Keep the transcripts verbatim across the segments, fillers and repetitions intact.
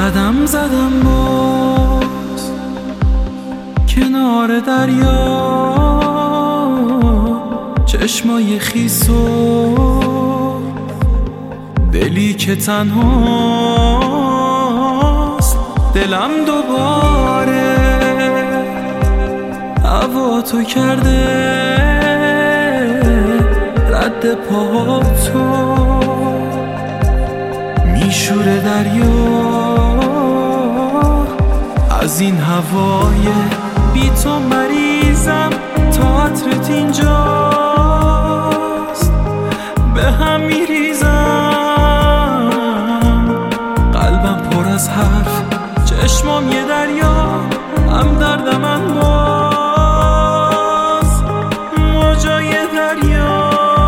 قدم زدم باز کنار دریا، چشمای خیس و دلی که تنهاست. دلم دوباره هوا تو کرده رد پاتو، میشوره دریا از این هوای بی تو مریضم. تا عطرت اینجاست به هم میریزم، قلبم پر از حرف، چشمام یه دریا، هم درد من باز موجای دریا.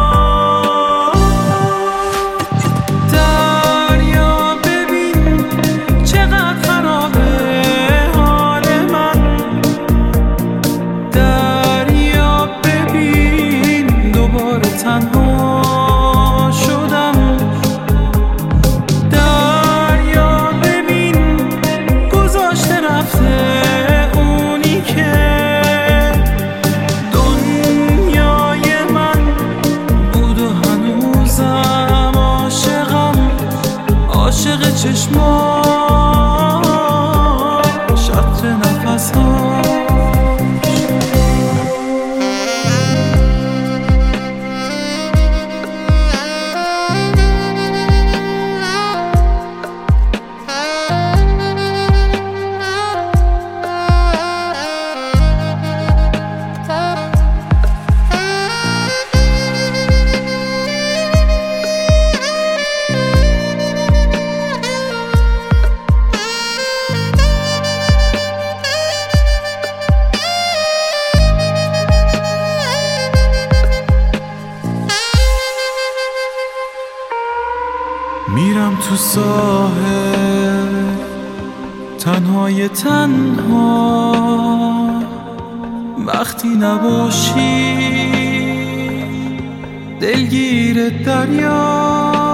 دریا ببین چقدر خرابه حال من، دریا ببین دوباره تنها شدم. دریا ببین گذاشته رفته اونی که دنیای من بود و هنوزم عاشقم، عاشق چشماش، شطر نفسهاش. میرم تو ساحل تنهای تنها، وقتی نباشی دلگیر دریا.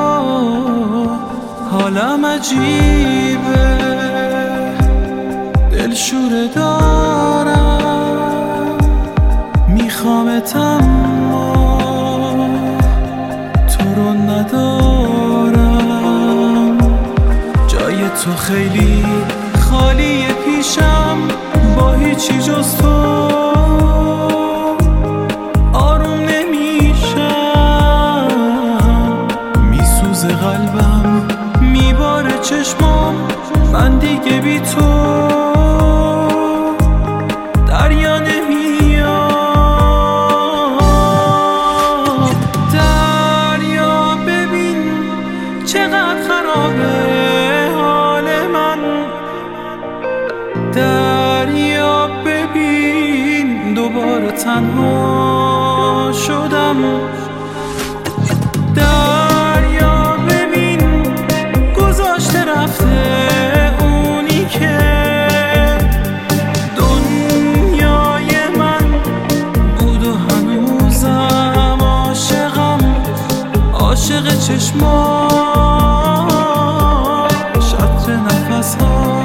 حالم عجیبه دلشوره دارم، میخوامت اما تو رو ندارم. جای تو خیلی خالی پیشم، با هیچی جز تو آروم نمیشم. میسوزه قلبم، میباره چشمام، من دیگه بی تو دریا نمیام. دریا ببین چقدر خرابه حال من، دریا ببین دوباره تنها شدم. دریا ببین گذاشته رفته اونی که دنیای من بود و هنوزم عاشقم، عاشق چشماش، شطر نفسهاش.